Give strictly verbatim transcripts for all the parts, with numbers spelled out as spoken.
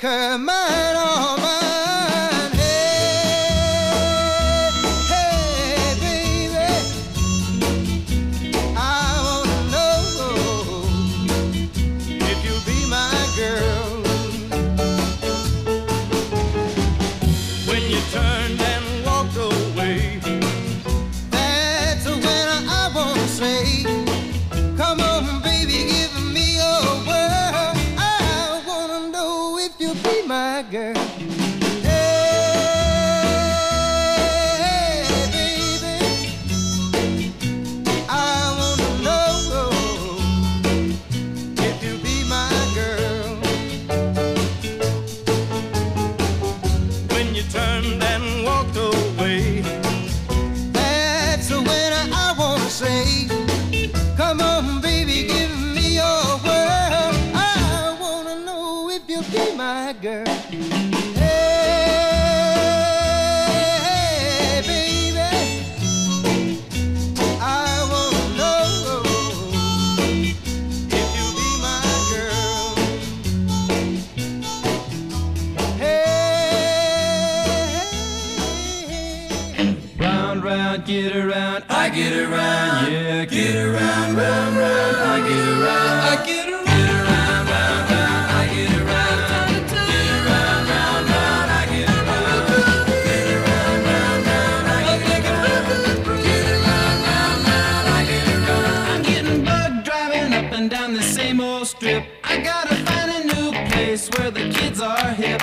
her mine, all mine. Hey, hey, baby, I wanna know if you'll be my girl. When you turned and walked away, that's when I wanna say, come on, baby, give me your word. I wanna know if you'll be my girl. Hey, baby, I wanna know if you'll be my girl. When you turned and walked away, that's when I wanna say, come on, baby, give me your word. I wanna know if you'll be my girl. Hey, baby, I wanna know if you'll be my girl. Hey, round, round, get around, I get around, yeah, get around, round, round, I get around, I get around, get around, round, round, I get around, get around, round, round, I get around, get around, round, round, I get around, get around, round, round, I get around. I'm getting bugged driving up and down the same old strip. I gotta find a new place where the kids are hip.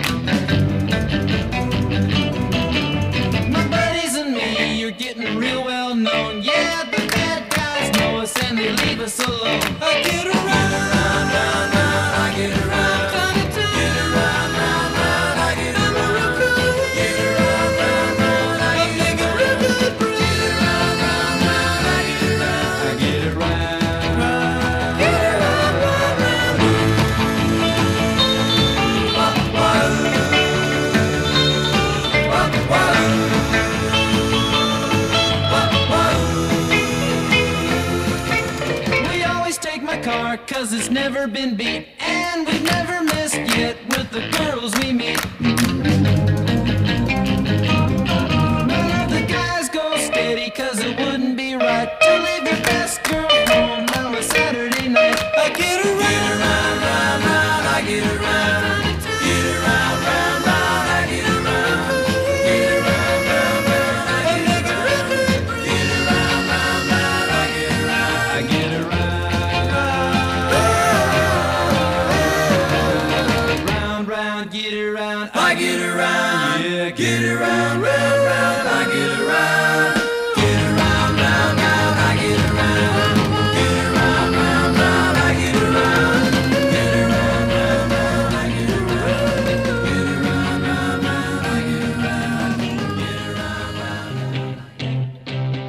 My buddies and me, you're getting real well known. Yeah, the bad guys know us and they leave us alone. I get around, round, round, round, I get around, get around, round, round, I get around, get around, round, round, I get around, get around, round, round, I get around, I get around, get around, round, round. Wah, wah, wah, wah. We always take my car cause it's never been beat, and we've never missed yet with the girls we meet. None of the guys go steady cause it wouldn't be right to leave your best girl home on a Saturday night. I get around, round, round, round, I get around, get around, round, round, I get around, get around, round, round, I get around, get around, round, round, I get around, I get around, round, round, get around, I get around, yeah, get around, round, round, I get around, get around, round, round, I get around, get around, round, round, I get around, get around, round, round, I get around, get around, round, round, I get around, get around, round, round.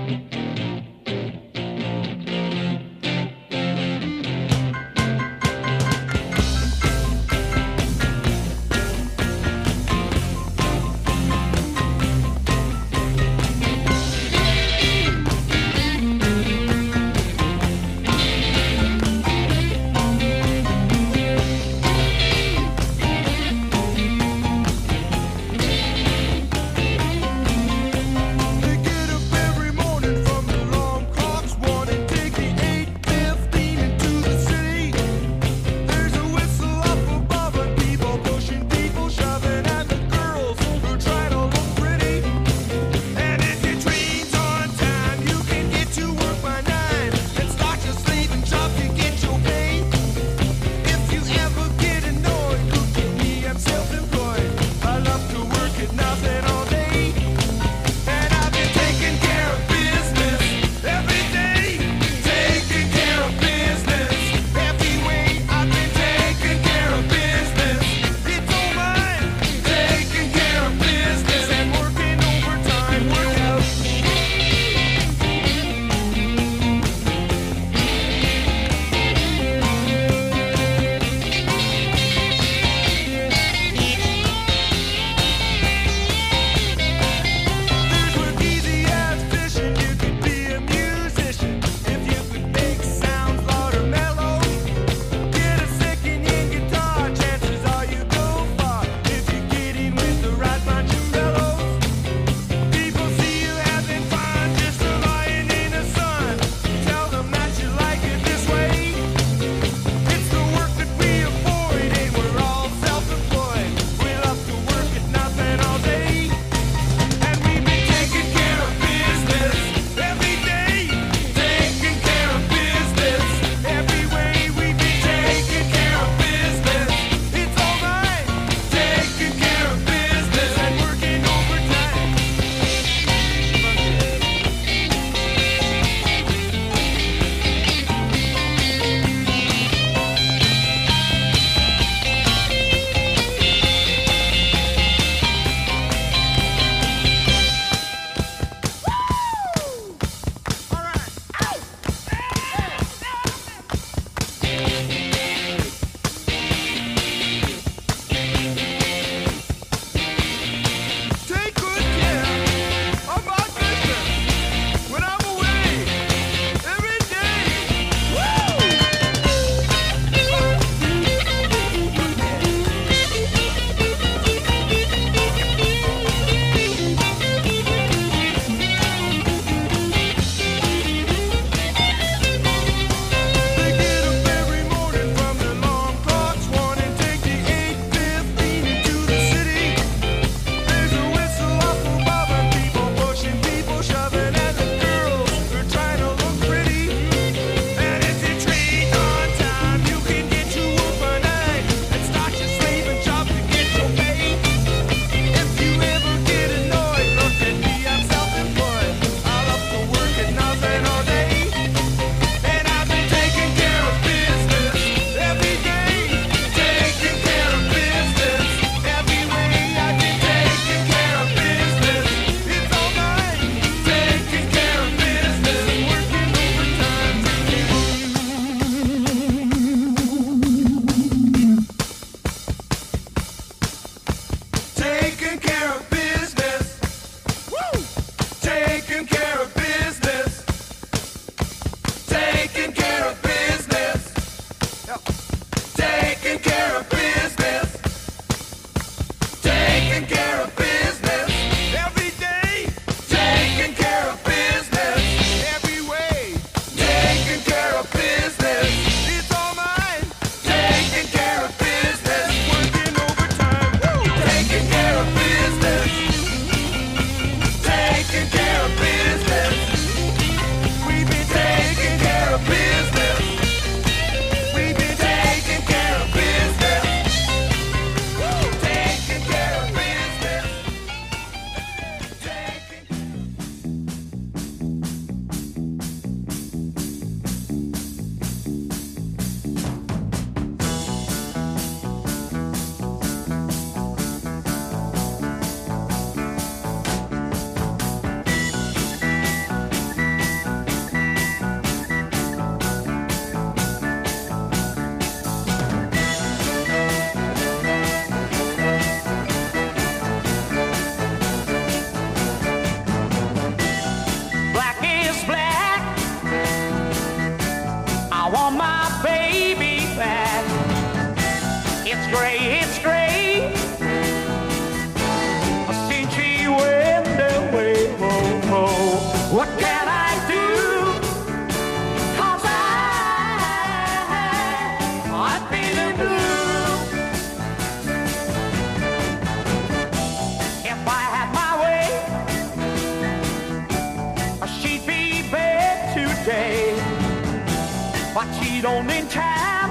but she don't in time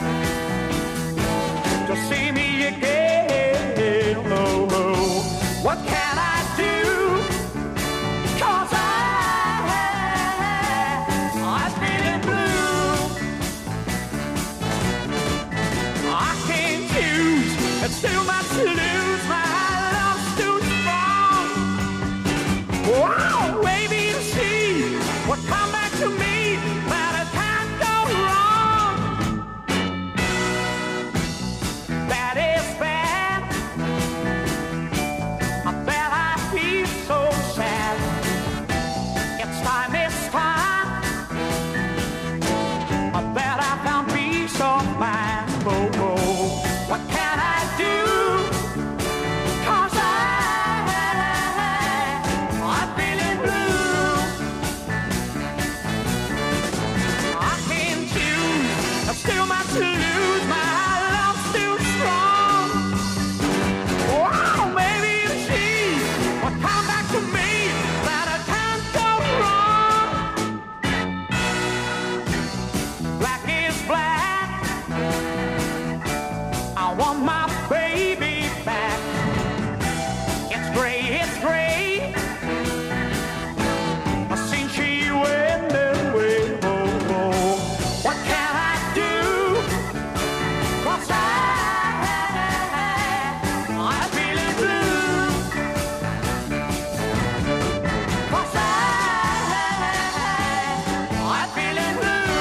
to see me again. Oh, oh. What can I do? 'Cause I, I'm feeling blue. I can't choose, it's too much to lose. My love's too strong. Wow, baby, you see what come back to me. But it can't go wrong. That is bad. I bet I feel so sad. It's time, it's time. I bet I found peace of mind. Oh, oh. What can I do? 'Cause I, I'm feeling blue. I can't choose, I've still much to lose. My love's still strong. Wow, maybe you see what come back to me, that I can't go wrong. Black is black. I want my baby back. It's gray, it's gray. Since she went away, oh, oh. What can I do? 'Cause I, I'm feeling blue. 'Cause I, I'm feeling blue.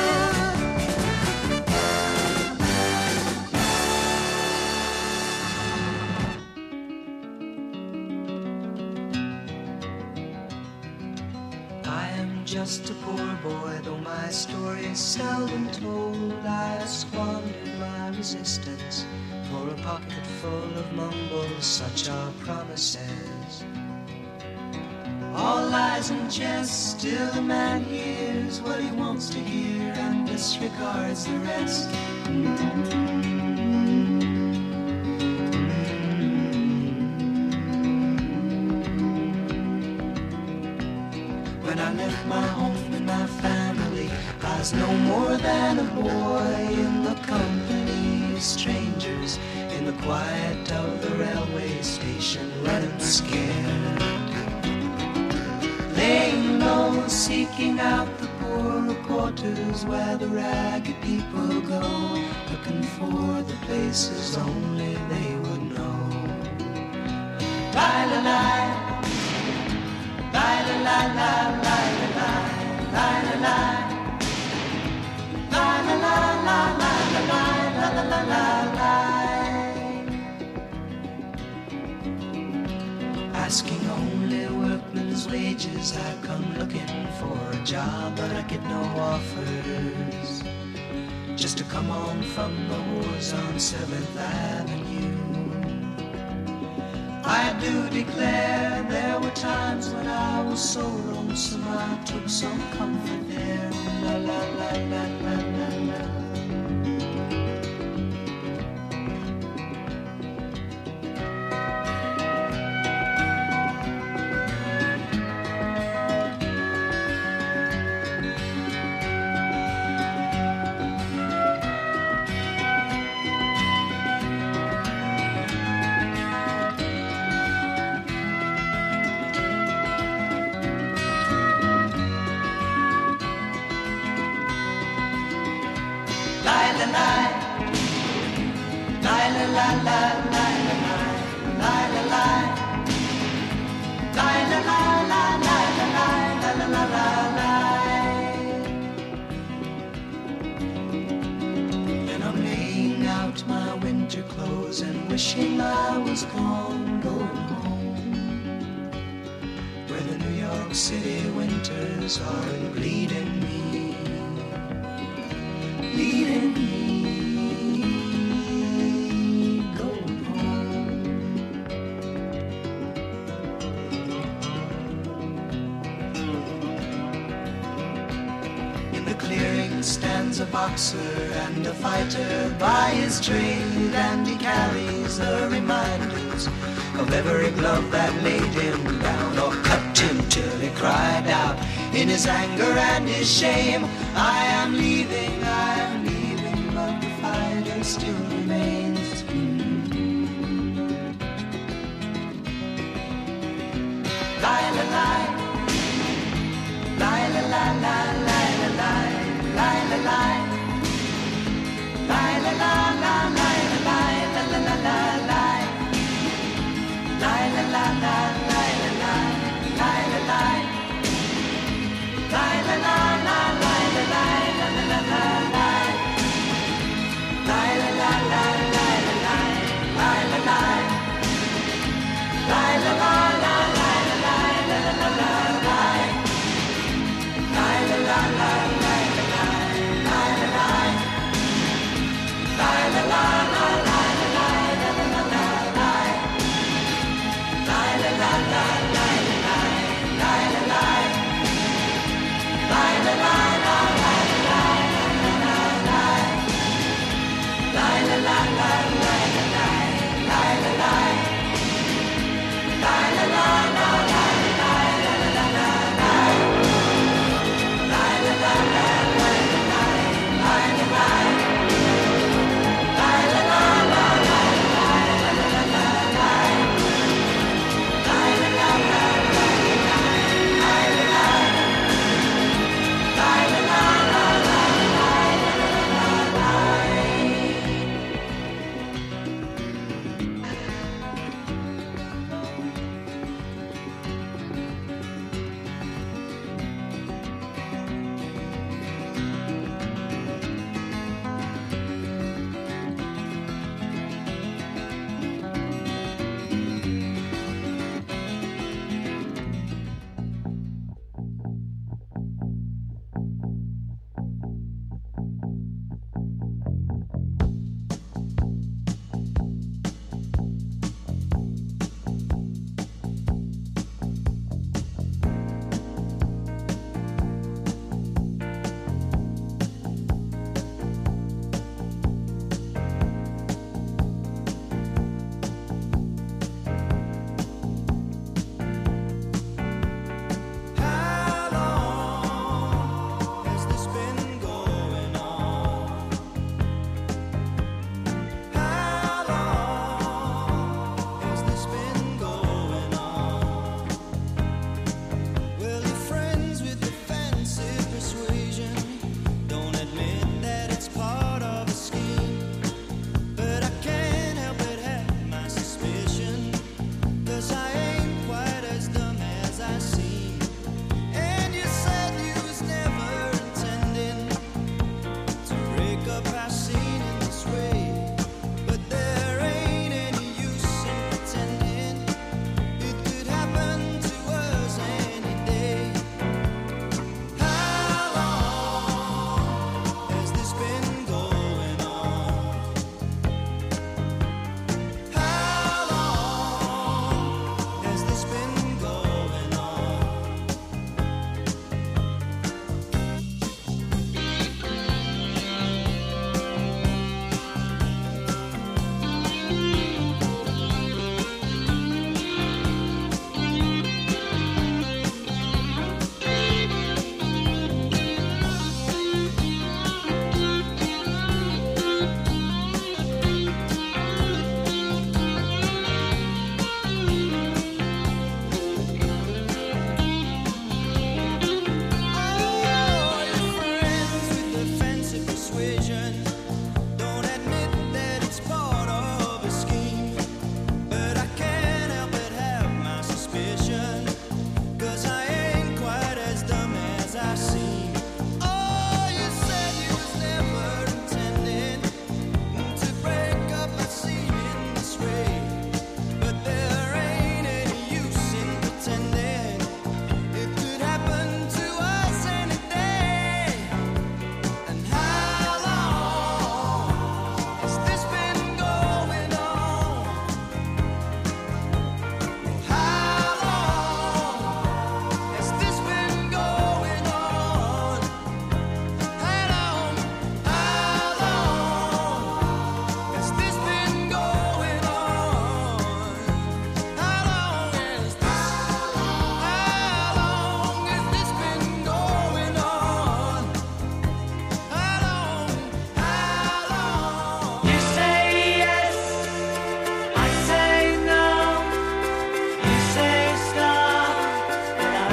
I am just a poor boy, though my story is seldom told. I squandered my resistance for a pocket full of mumbles, such are promises. All lies and jest, still a man hears what he wants to hear and disregards the rest. When I left my home and my family, I was no more than a boy in the company of strangers, in the quiet of the railway station, running scared. Laying low, seeking out the poorer quarters where the ragged people go, looking for the places only they would know. Lie, lie, lie. Lie, lie, lie, lie, lie, lie, lie, lie, lie. Lie, lie, lie, lie, lie, lie, lie, lie, lie, lie. Asking only workmen's wages, I come looking for a job, but I get no offers. Just to come on from the wars on seventh Avenue. I do declare there were times when I was so lonesome I took some comfort there. La la la la la la la. And I'm laying out my winter clothes and wishing I was gone, going home, where the New York City winters are bleeding me, bleeding me. Stands a boxer and a fighter by his trade, and he carries the reminders of every glove that laid him down or cut him till he cried out in his anger and his shame, I am leaving, I still remains. La la la, la la la la la la la, la la la, la la la la la la la la la la la, la la la la la la la la la la, la la la la la la la la la la, la la la la.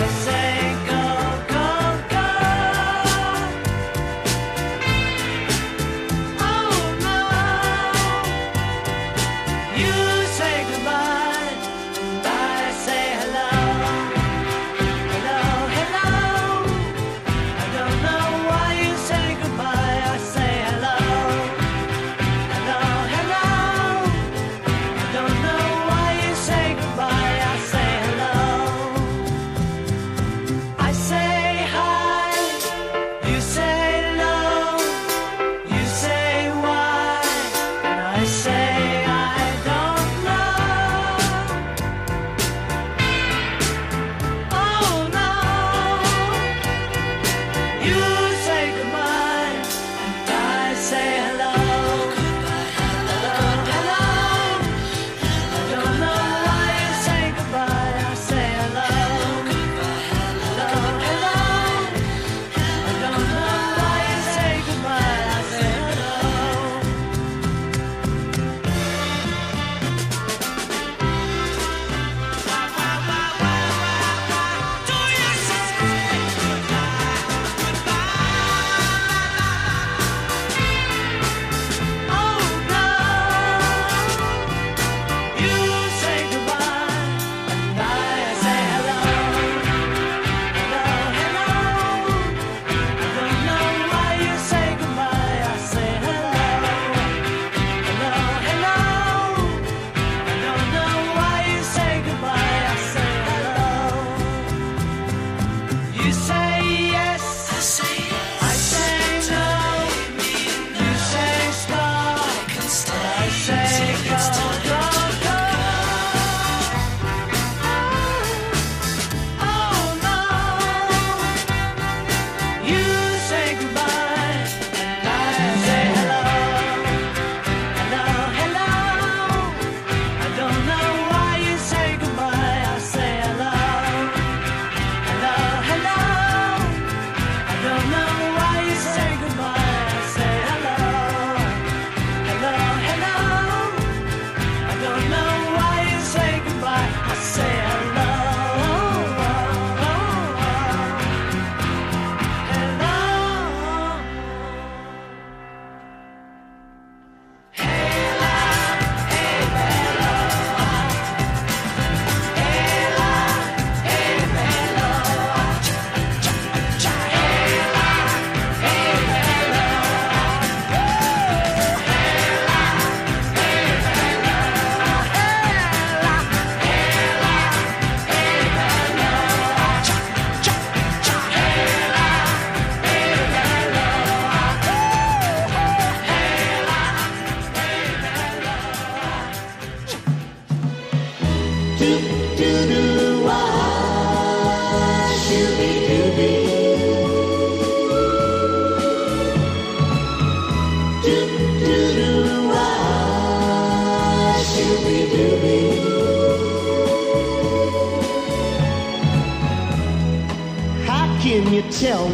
Can you tell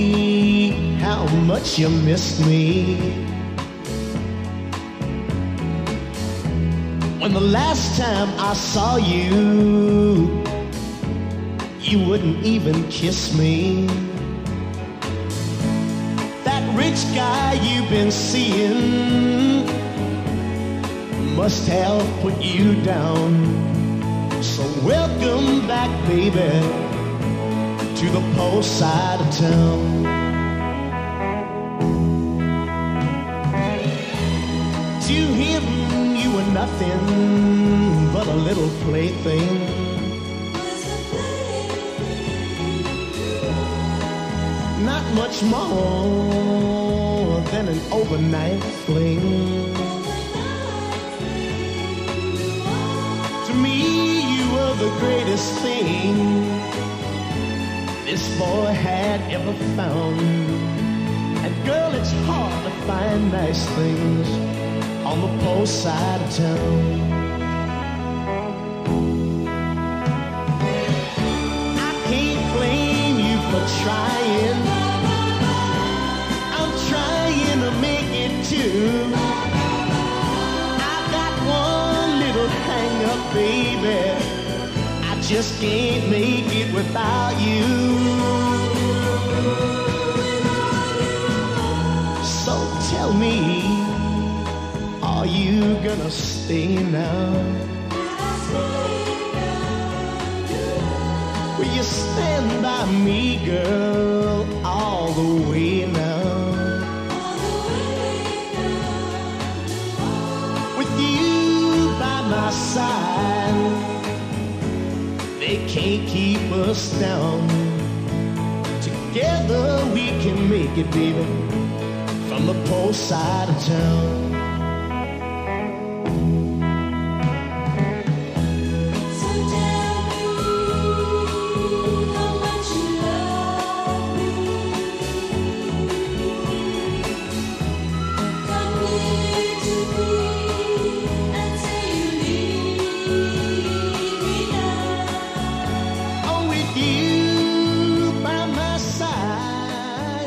me how much you miss me? When the last time I saw you, you wouldn't even kiss me. That rich guy you've been seeing must have put you down. So welcome back, baby, to the poor side of town. To him you were nothing but a little plaything. Not much more than an overnight fling. To me you were the greatest thing this boy had ever found. And girl, it's hard to find nice things on the poor side of town. I can't blame you for trying. I'm trying to make it too. I got one little hang up, baby. I just can't make it without you. me, are you gonna stay now? Will you stand by me, girl, all the way now? With you by my side, they can't keep us down. Together we can make it, baby, from the poor side of town. So tell me how much you love me. Come near to me and say you need me now. Oh, with you by my side.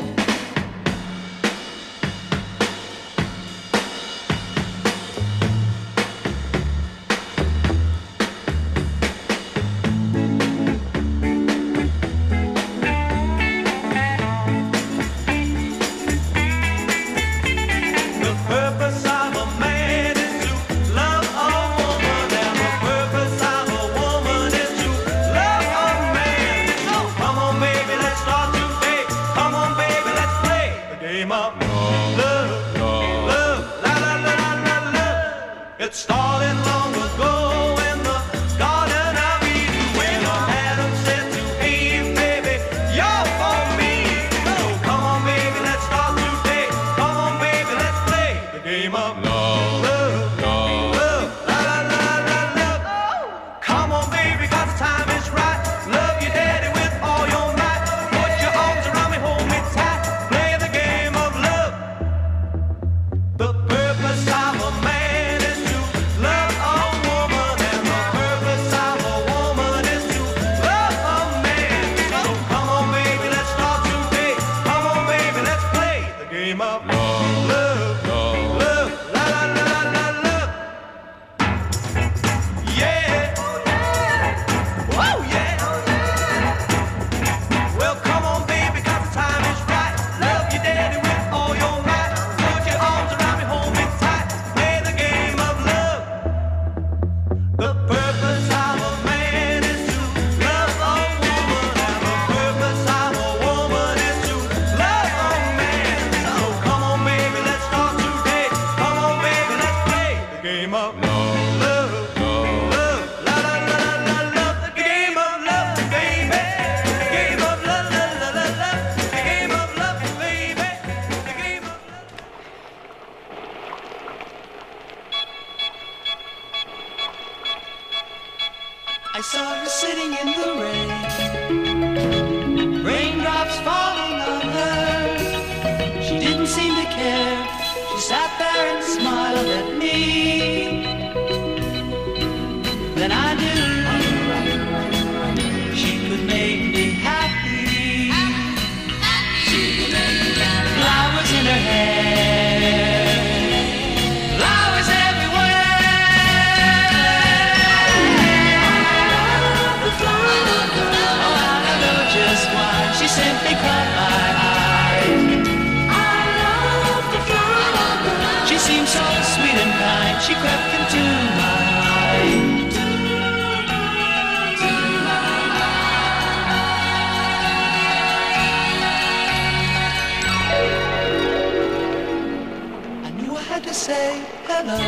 The purpose of a man is to love a woman, and the purpose of a woman is to love a man. So come on, baby, let's start today. Come on, baby, let's play the game of love, love, la la la la la la. It started long ago in the Garden of Eden when Adam said to Eve, baby, you're for me. So come on, baby, let's start today. Come on, baby, let's play the game of love, love, love, la la la la la. Come on, baby, 'cause the time is right. Love your daddy with all your might. Put your arms around me, hold me tight. Play the game of love. The purpose of a man is to love a woman, and the purpose of a woman is to love a man. So come on, baby, let's start today. Come on, baby, let's play the game of love, love, love, la la la la la love. Yeah. Whoa, yeah. Well, come on, baby, 'cause the time is right. Love your daddy with all your might. Put your arms around me, hold me tight. Play the game of love. The purpose of a man is to love a woman, and the purpose of a woman is to love a man. So come on, baby, let's start today. Come on, baby, let's play the game of love, love, love, la la la la la love. The game of love, baby. The game of love, la la la la. The game of love, baby. The game of love. I saw her sitting in the rain, raindrops falling on her. She didn't seem to care. She sat there and smiled at me. Then I knew she could make me happy. Flowers in her hair, flowers everywhere. Oh, I don't know just why. She simply caught my eye. She seemed so sweet and kind. She crept into my mind. I knew I had to say hello.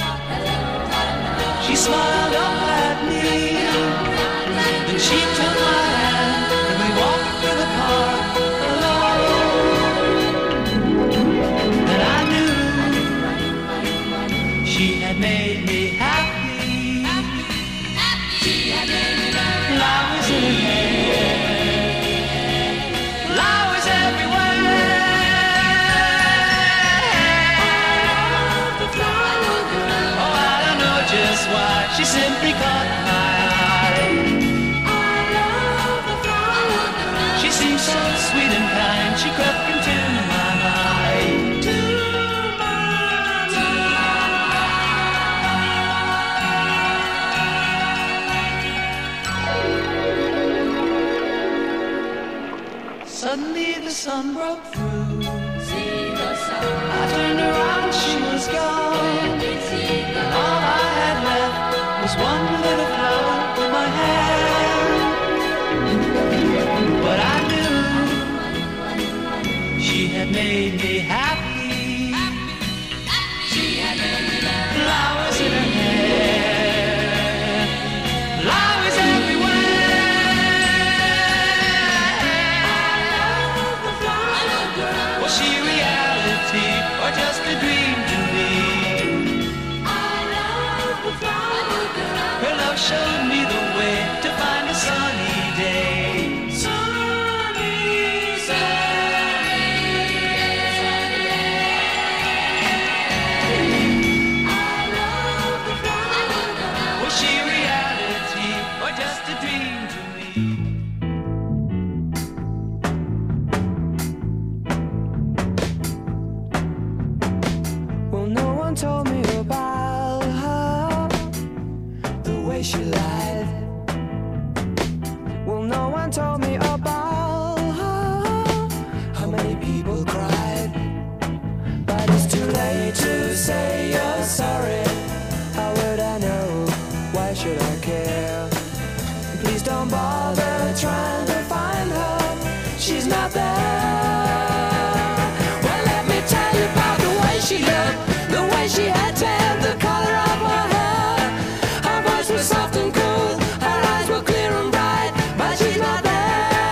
She smiled up at me. Then she took my hand and we walked through the park alone. And I knew she had made me happy. Flowers in her hair, flowers everywhere. Oh, I don't know just why. She simply caught my eye. She seemed so sweet and kind. She crept into my mind. Suddenly the sun broke through. I turned around, she was gone. And all I had left was one little flower in my hand. But I knew she had made me happy. Flowers in her hair, flowers everywhere. Was she reality or just a dream to me? Her love showed me the way to find a sunny day. Sunny, sunny, sunny day. Was she reality or just a dream to me? Well, no one told me about her, the way she lied. Well, no one told me about her, how many people cried. But it's too late to say you're sorry. How would I know? Why should I care? Please don't bother trying to find her. She's not there. Well, let me tell you about the way she looked, the way she had tan, the color of her hair. Her voice was soft and cool, her eyes were clear and bright, but she's not there.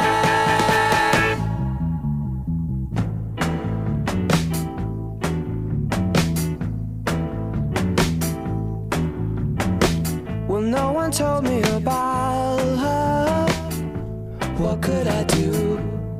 Well, no one told me about her. What could I do?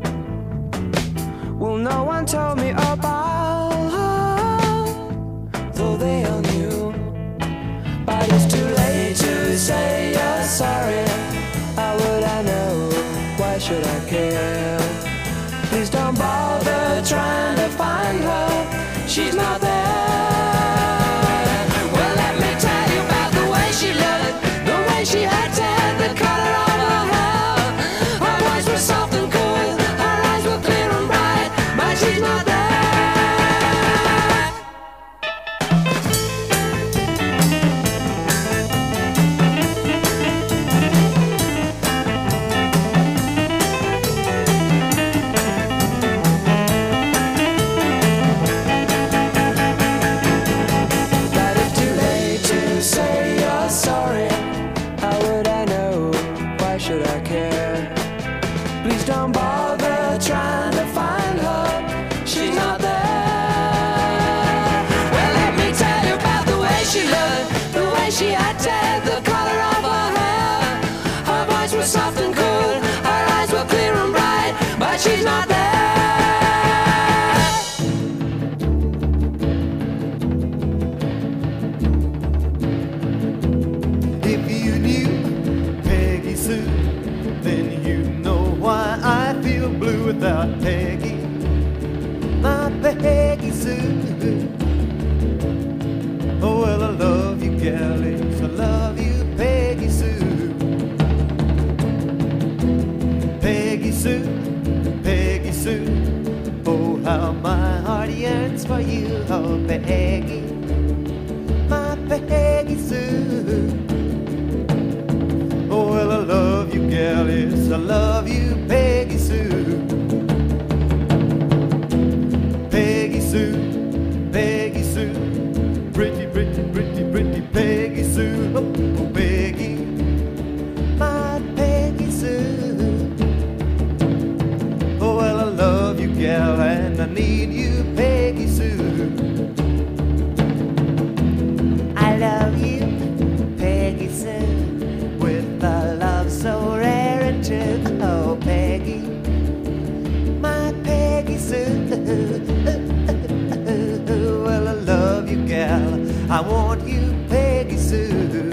Well, no one told me about her, though they all knew. But it's too late to say you're sorry. How would I know? Why should I care? Please don't bother trying to find her. She's not there. Well, let me tell you about the way she looked, the way she had tan, the color of her hair. Her voice was soft and cool, her eyes were clear and bright, but she's not there. But it's too late to say you're sorry. How would I know? Why should I care? Please don't bother trying to find her. She's not there. Well, let me tell you about the way she looked, the way she had tan, the color of her hair. Her voice was soft and cool, her eyes were clear and bright, but she's not there. If you knew Peggy Sue, then you know why I feel blue without Peggy. My Peggy Sue. Oh, well, I love you, galleys. I love you, Peggy Sue. Peggy Sue, Peggy Sue. Oh, how my heart yearns for you, oh, Peggy. My Peggy Sue. Oh, well, I love you, galleys. I love you, Peggy Sue. Peggy Sue, Peggy Sue. Pretty, pretty, pretty, pretty Peggy Sue. Oh, oh, Peggy. My Peggy Sue. Oh, well, I love you, gal, and I need you, Peggy Sue. I love you, Peggy Sue, with a love so rare and true. Oh, Peggy, my Peggy Sue. Well, I love you, gal. I want you, Peggy Sue.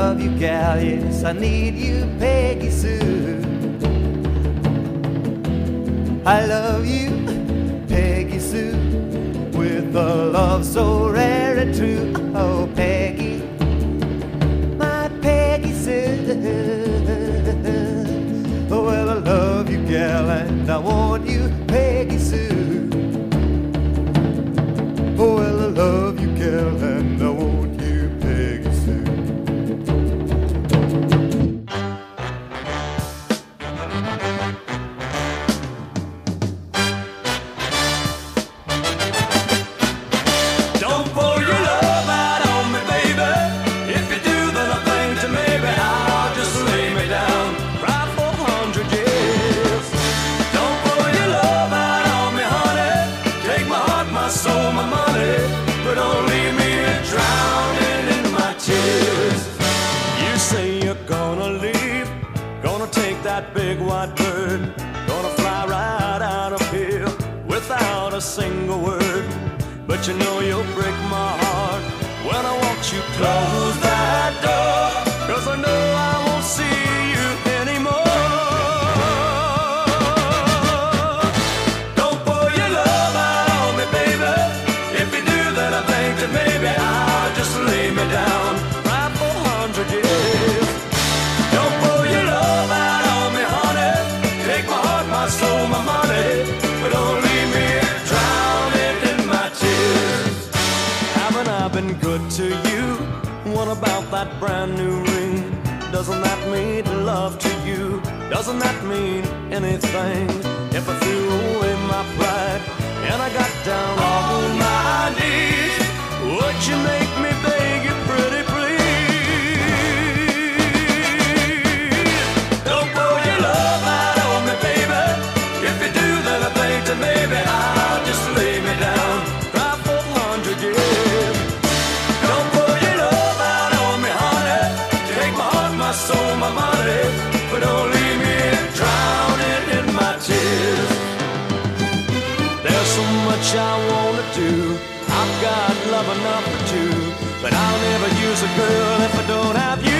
love you, gal, yes, I need you, Peggy Sue. I love you, Peggy Sue, with a love so rare and true. Oh, Peggy, my Peggy Sue. Oh, well, I love you, gal, and I want you, Peggy Sue. Oh, well, I love you, gal, and I want you, Peggy Sue. Don't pour your love out on me, baby. If you do, then I think that maybe I'll just lay me down, cry for a hundred years. Don't pour your love out on me, honey. Take my heart, my soul, my money, but don't leave me drowning in my tears. You say you're gonna leave, gonna take that big white bird, gonna fly right out of here without a single word. But you know you'll break my heart when I watch you close that door, 'cause I know I won't see you anymore. Don't pour your love out on me, baby. If you do, then I think that maybe I'll just lay me down, cry for a hundred years. Don't pour your love out on me, honey. Take my heart, my soul, my money, but don't leave me drowning in my tears. Haven't I been good to you? What about that brand new ring? Doesn't that mean love to you? Doesn't that mean anything? If I threw away my pride and I got down on my knees, would you make me beg you pretty please? Don't pour your love out on me, baby. If you do, then I think that maybe I'll just lay me down, cry for a hundred years. Don't pour your love out on me, honey. Take my heart, my soul, my money, but don't leave me drowning in my tears. There's so much I wanna do. I've got love enough for two, but I'll never use a girl if I don't have you.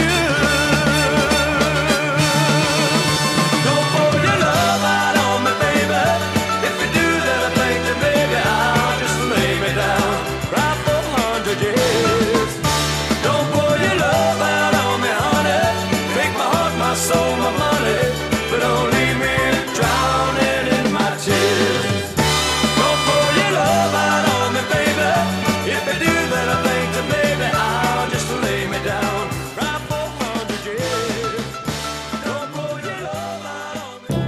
Don't pour your love out on me, baby. If you do, then I think that maybe I'll just lay me down, cry for a hundred years. Don't pour your love out on me, honey. Take my heart, my soul, my money, but don't leave me drowning in my tears. Don't pour your love out on me, baby. If you do, then I think that maybe I'll just lay me down, cry for a hundred years. Don't pour your love out on me.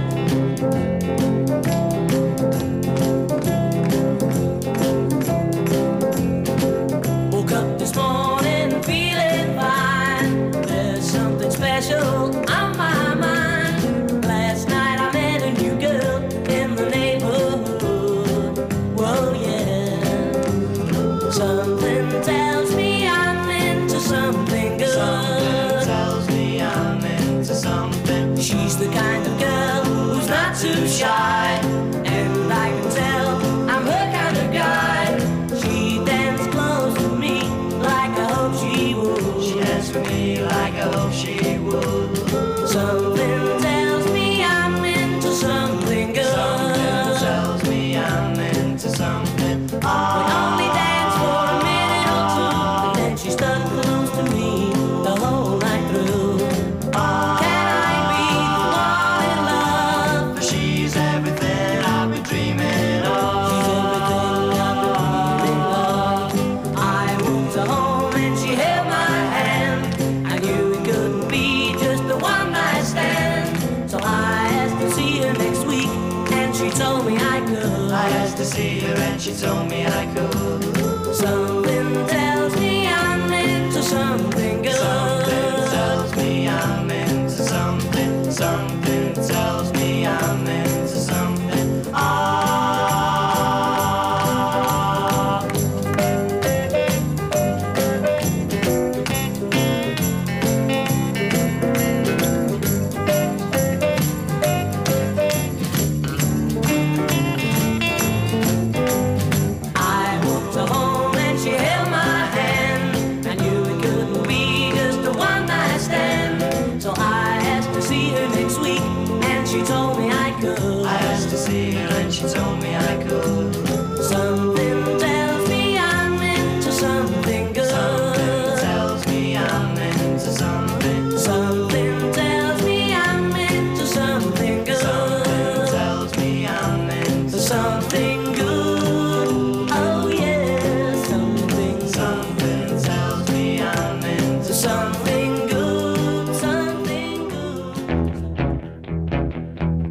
Woke up this morning feeling fine. There's something special on my mind. Last night I met a new girl in the neighborhood. Whoa, yeah. Something tells me I'm into something good. Something tells me I'm into something. She's the kind of girl who's not too shy, and I can tell I'm her kind of guy. She danced close to me like I hope she would. She danced with me like I hope she would. Something tells me I'm into something good. Something tells me I'm into something. We only danced for a minute or two, and then she stuck close to me the whole night through. Can I be the one in love? For she's everything I've been dreaming of. She's everything I've been dreaming of. I moved her home and she held my hand. I knew it couldn't be just the one night stand. So I asked to see her next week, and she told me I could. I asked to see her and she told me I could. Something tells me I'm into something good. Something tells me I'm into something. Something tells me I'm into something. Ah. I walked her home and she she told me I could. I asked to see her and she told me I could. Something tells me I'm into something good. Something tells me I'm into something. Something tells me I'm into something good. Something tells me I'm into something good. Oh yeah, something. Something tells me I'm into something good. Something good.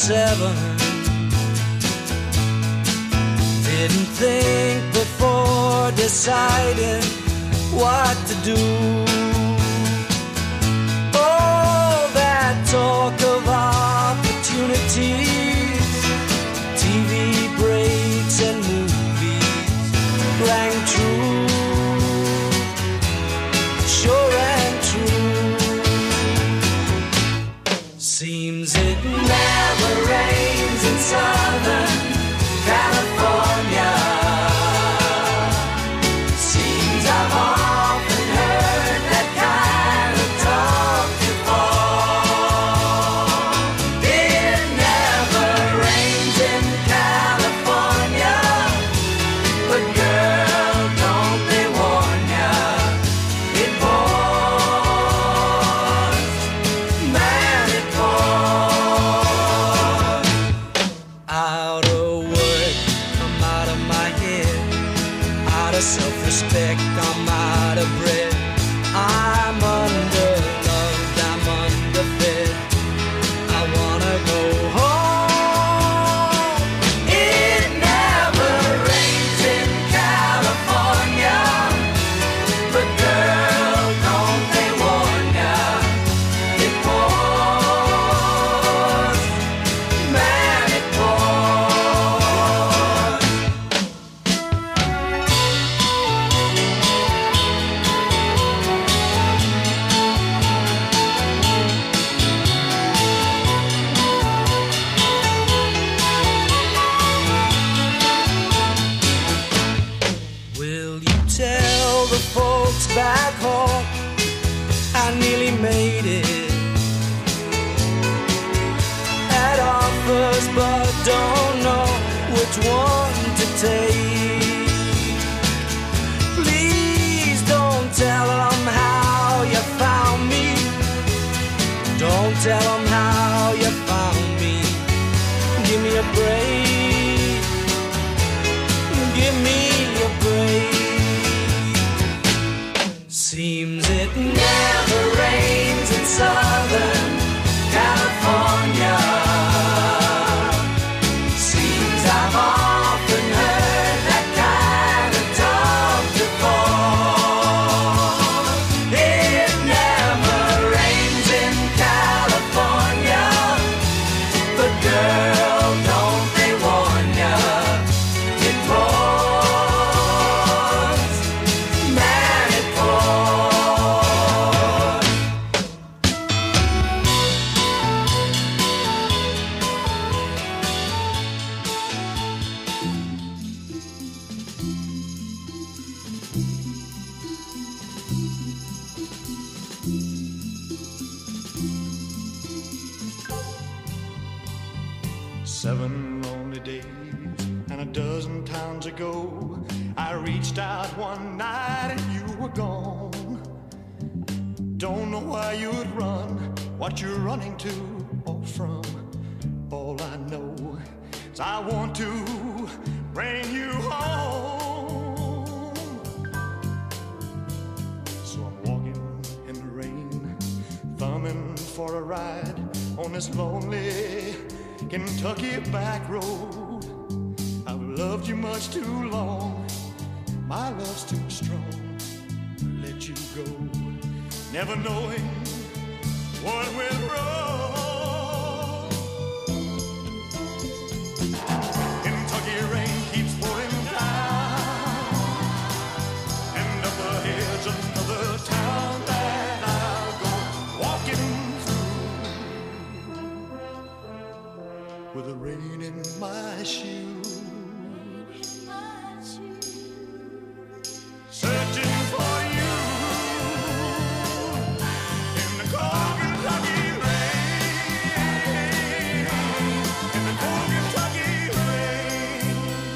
seven. Didn't think before deciding what to do. All that talk of opportunities, T V breaks and movies rang true, sure and true. Seems it never rains in Southern California. Seems I've often heard that kind of talk before. It never rains in California, but girl, don't they warn ya, it pours, man, it pours. Out of work, I'm out of my head. Out of self-respect, I'm out of bread. I'm underloved, I'm underfed. I wanna go home. It never rains in California, but girl, don't they warn ya, it pours, man, it pours. Will you tell the folks back home I nearly made it? Had offers but don't know which one to take. Please don't tell them how you found me. Don't tell them how you found me. Give me a break. Give me a break. Seems it never rains in Southern California. Seems I've often heard that kind of talk before. It never rains in California, but girl, don't they warn ya, it pours, man, it pours. Seven lonely days and a dozen towns ago, I reached out one night and you were gone. Don't know why you'd run, what you're running to or from. All I know is I want to bring you home. So I'm walking in the rain, thumbing for a ride on this lonely Kentucky back road. I've loved you much too long, my love's too strong to let you go, never knowing what went wrong. Kentucky rain keeps pouring down, and up ahead's another town that I'll go walking with the rain in my shoes, searching for you in the cold Kentucky rain, in the cold Kentucky rain.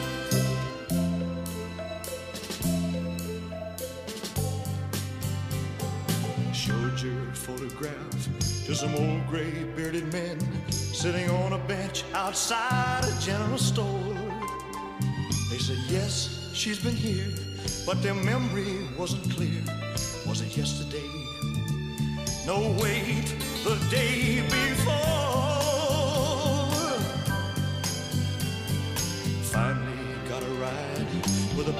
Showed your photograph to some old gray bearded men sitting on a bench outside a general store. They said, yes, she's been here, but their memory wasn't clear. Was it yesterday? No, wait, the day before.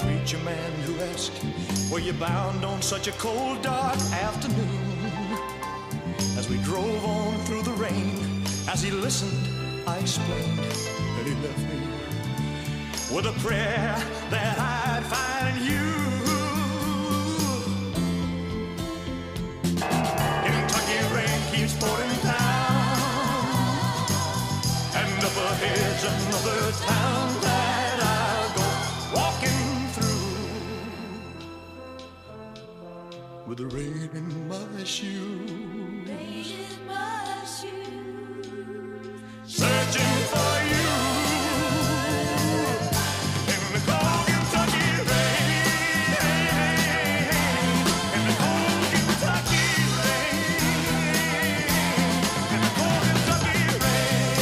preacher man who asked, were you bound on such a cold, dark afternoon? As we drove on through the rain, as he listened, I explained, and he left me with a prayer that I'd find you. Kentucky rain keeps pouring down, and up ahead's another town that I'll go walking through with the rain in my shoes. Searching for you in the cold Kentucky rain, in the cold Kentucky rain, in the cold Kentucky rain,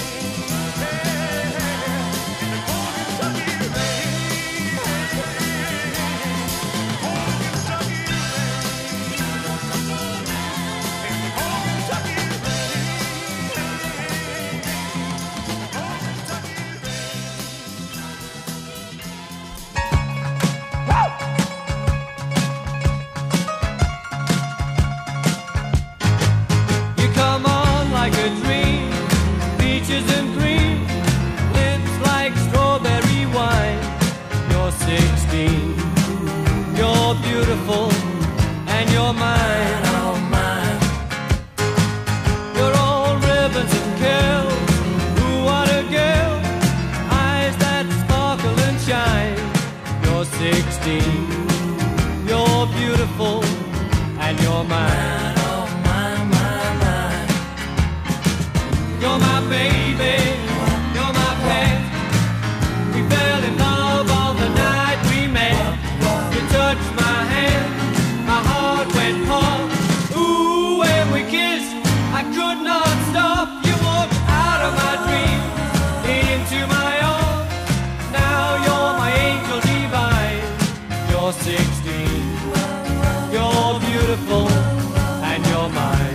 in the cold Kentucky rain, cold Kentucky rain, in the cold Kentucky rain. Like a dream, peaches and cream, lips like strawberry wine. You're sixteen, you're beautiful, and you're mine, oh mine. You're all ribbons and curls, ooh what a girl, eyes that sparkle and shine. You're sixteen, you're beautiful, and you're mine. You're my baby, you're my pet. We fell in love on the night we met. You touched my hand, my heart went pop. Ooh, when we kissed, I could not stop. You walked out of my dreams, into my arms. Now you're my angel divine. You're sixteen, you're beautiful, and you're mine.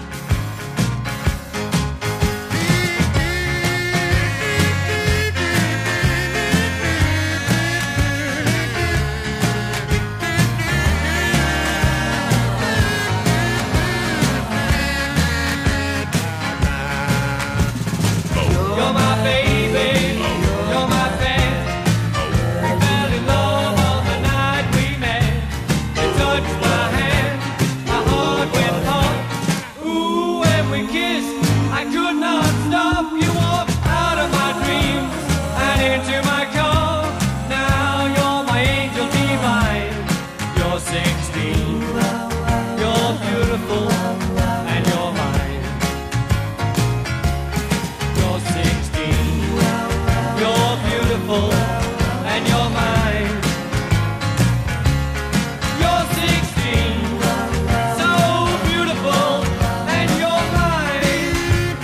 You're my baby, you're my pet. We fell in love on the night we met. You touched my hand, my heart went pop. Ooh, when we kissed, I could not stop. You walked out of my dreams and into my car. Now you're my angel divine. You're sixteen, you're beautiful, and you're mine. You're sixteen, you're beautiful, and you're mine. You're sixteen, so beautiful, and you're mine.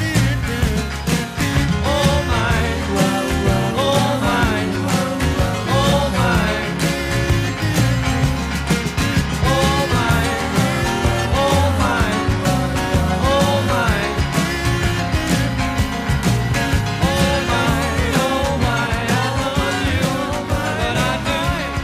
All mine, all mine, all mine. All mine, all mine, all mine. All mine, all mine, I love you, but I do.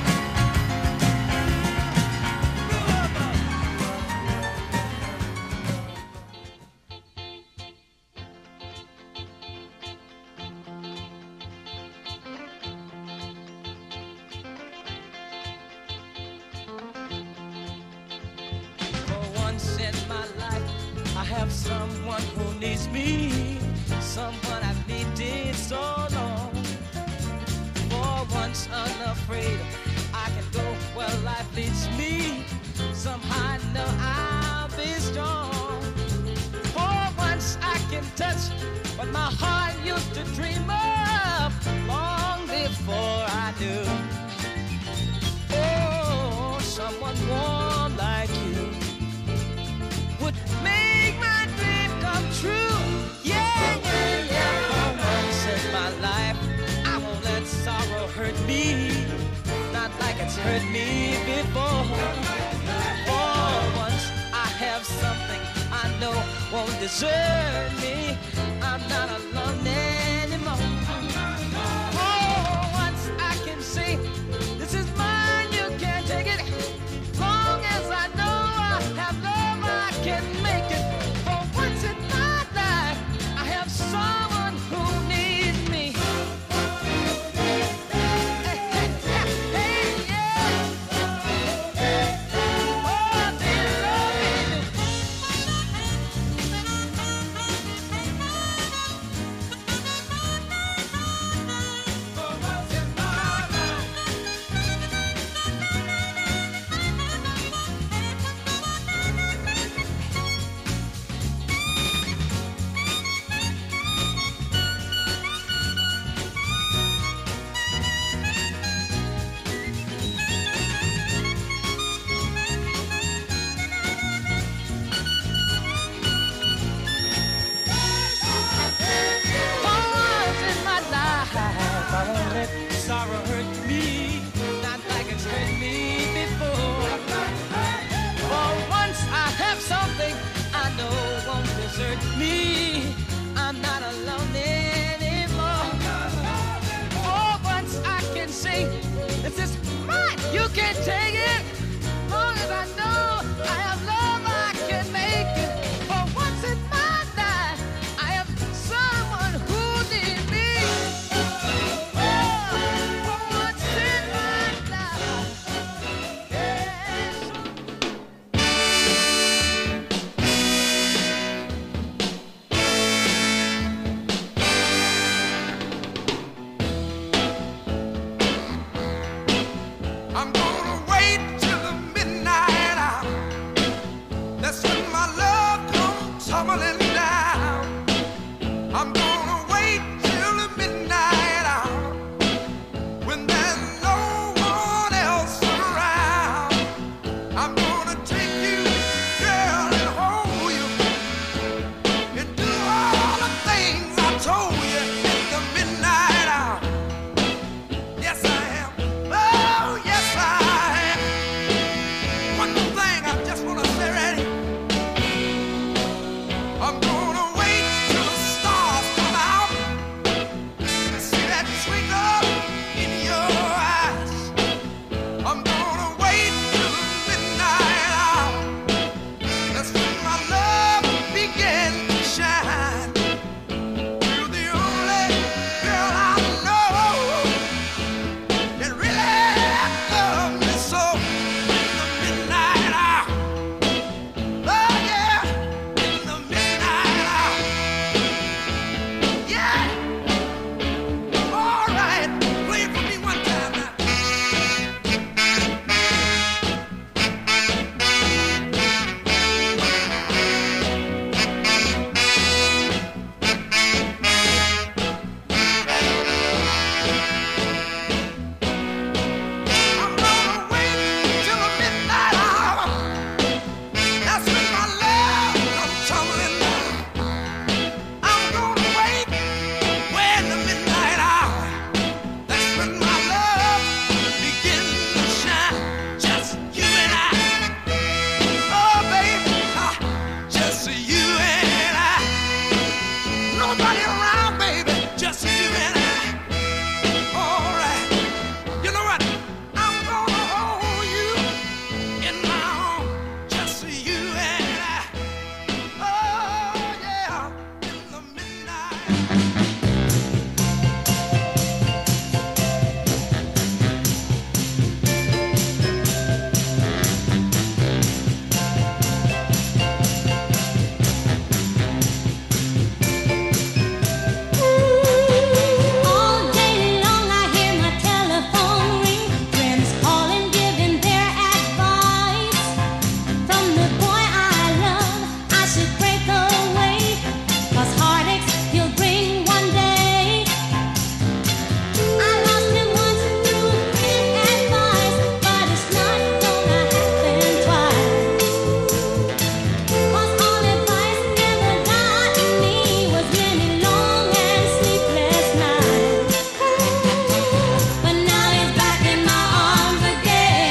For once in my life, I have someone who needs me, someone I've needed so long. For once unafraid, I can go where life leads me. Somehow I know I'll be strong. For once I can touch what my heart used to dream of long before I knew. Oh, someone warm like you would make my dream come true. Yeah, yeah, yeah. For once in my life, I won't let sorrow hurt me, not like it's hurt me before. For once I have something I know won't desert me. I'm not alone anymore. For once I can say this is my can't take